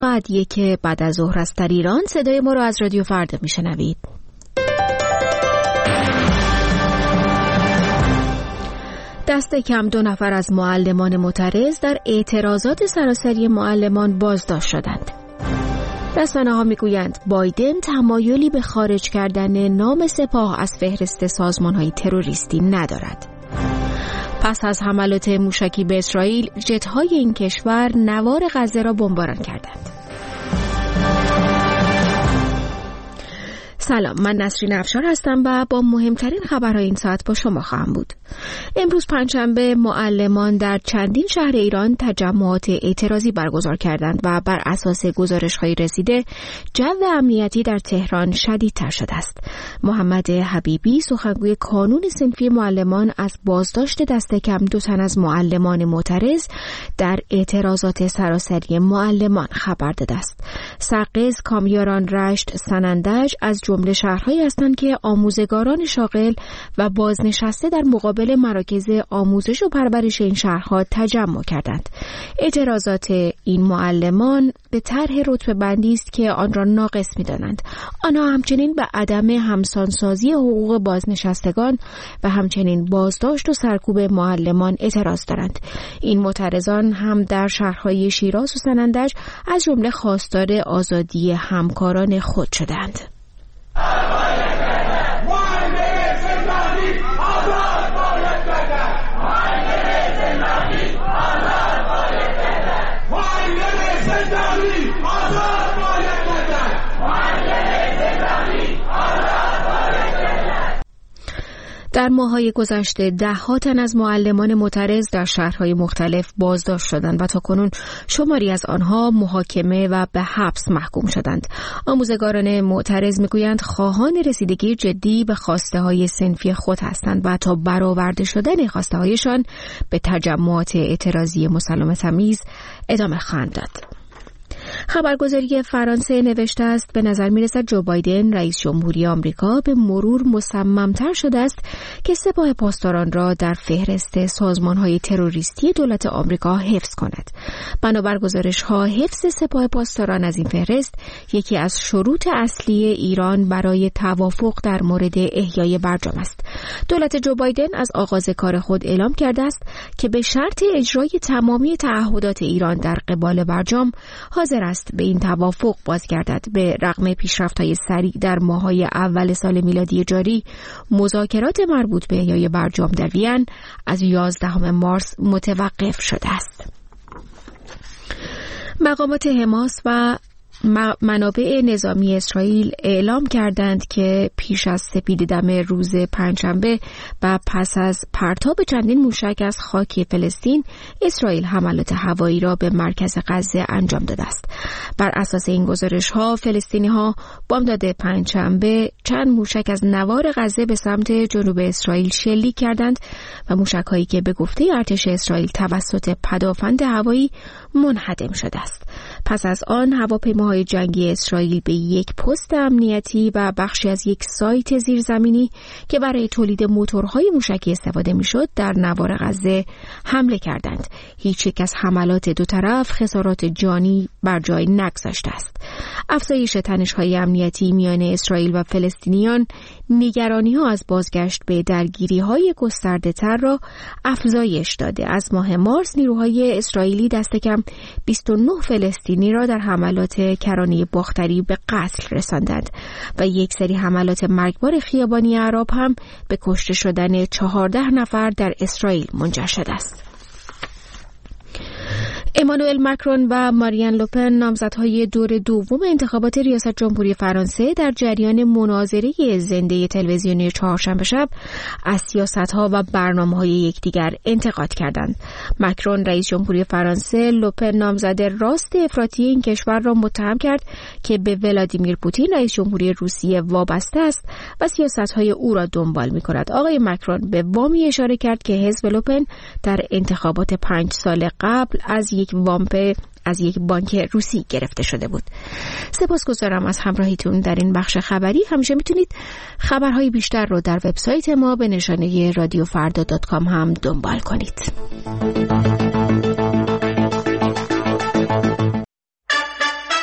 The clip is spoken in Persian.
بعد یک بعد از ظهر است در ایران. صدای ما را از رادیو فردا میشنوید. دست کم 2 نفر از معلمان معترض در اعتراضات سراسری معلمان بازداشت شدند. رسانه‌ها میگویند بایدن تمایلی به خارج کردن نام سپاه از فهرست سازمان‌های تروریستی ندارد. پس از حملات موشکی به اسرائیل، جت‌های این کشور نوار غزه را بمباران کردند. سلام، من نسرین افشار هستم و با مهمترین خبرهای این ساعت با شما خواهم بود. امروز پنجشنبه معلمان در چندین شهر ایران تجمعات اعتراضی برگزار کردند و بر اساس گزارش‌های رسیده جو امنیتی در تهران شدیدتر شده است. محمد حبیبی سخنگوی کانون صنفی معلمان از بازداشت دست کم 2 تن از معلمان معترض در اعتراضات سراسری معلمان خبر داده است. سقز، کامیاران، رشت، سنندج از جمله شهرهایی هستند که آموزگاران شاغل و بازنشسته در مقابل مراکز آموزش و پرورش این شهرها تجمع کردند. اعتراضات این معلمان به طرح رتبه بندی است که آن را ناقص می‌دانند. آنها همچنین به عدم همسانسازی حقوق بازنشستگان و همچنین بازداشت و سرکوب معلمان اعتراض دارند. این معترضان هم در شهرهای شیراز و سنندج از جمله خواستار آزادی همکاران خود شدند. در ماه‌های گذشته 10 تن از معلمان معترض در شهرهای مختلف بازداشت شدند و تاکنون شماری از آنها محاکمه و به حبس محکوم شدند. آموزگاران معترض میگویند خواهان رسیدگی جدی به خواسته‌های صنفی خود هستند و تا برآورده شدن خواسته‌هایشان به تجمعات اعتراضی مسالمت‌آمیز ادامه خواهند داد. خبرگزاری فرانسه نوشته است به نظر می‌رسد جو بایدن رئیس جمهوری آمریکا به مرور مصمم‌تر شده است که سپاه پاسداران را در فهرست سازمان‌های تروریستی دولت آمریکا حفظ کند. بنابر گزارش‌ها حفظ سپاه پاسداران از این فهرست یکی از شروط اصلی ایران برای توافق در مورد احیای برجام است. دولت جو بایدن از آغاز کار خود اعلام کرده است که به شرط اجرای تمامی تعهدات ایران در قبال برجام حاضر است به این توافق بازگردد. به رغم پیشرفت‌های سریع در ماه‌های اول سال میلادی جاری، مذاکرات مربوط به احیای برجام در وین از 11 مارس متوقف شده است. مقامات حماس و منابع نظامی اسرائیل اعلام کردند که پیش از سپیددم روز پنجشنبه و پس از پرتاب چندین موشک از خاک فلسطین، اسرائیل حملات هوایی را به مرکز غزه انجام داده است. بر اساس این گزارش‌ها، فلسطینی‌ها بامداد پنجشنبه چند موشک از نوار غزه به سمت جنوب اسرائیل شلیک کردند و موشک‌هایی که به گفته ارتش اسرائیل توسط پدافند هوایی منهدم شده است. پس از آن هواپیماهای جنگی اسرائیل به یک پست امنیتی و بخشی از یک سایت زیرزمینی که برای تولید موتورهای موشکی استفاده میشد در نوار غزه حمله کردند. هیچ یک از حملات دو طرف خسارات جانی بر جای نگذاشته است. افزایش تنش‌های امنیتی میان اسرائیل و فلسطینیان نگرانی‌ها از بازگشت به درگیری‌های گسترده‌تر را افزایش داده. از ماه مارس نیروهای اسرائیلی دست کم 29 فلسطینی را در حملات کرانه باختری به قتل رساندند و یک سری حملات مرگبار خیابانی اعراب هم به کشته شدن 14 نفر در اسرائیل منجر شده است. امانوئل ماکرون و مارین لوپن نامزدهای دور دوم انتخابات ریاست جمهوری فرانسه در جریان مناظره زنده تلویزیونی چهارشنبه شب از سیاست‌ها و برنامه‌های یکدیگر انتقاد کردند. ماکرون رئیس جمهوری فرانسه، لوپن نامزد راست افراطی این کشور را متهم کرد که به ولادیمیر پوتین رئیس جمهوری روسیه وابسته است و سیاست‌های او را دنبال می‌کند. آقای ماکرون به وامی اشاره کرد که حزب لوپن در انتخابات 5 سال قبل از یک بانک روسی گرفته شده بود. سپاسگزارم از همراهیتون در این بخش خبری. همیشه میتونید خبرهای بیشتر رو در وبسایت ما به نشانه رادیوفردا.com هم دنبال کنید.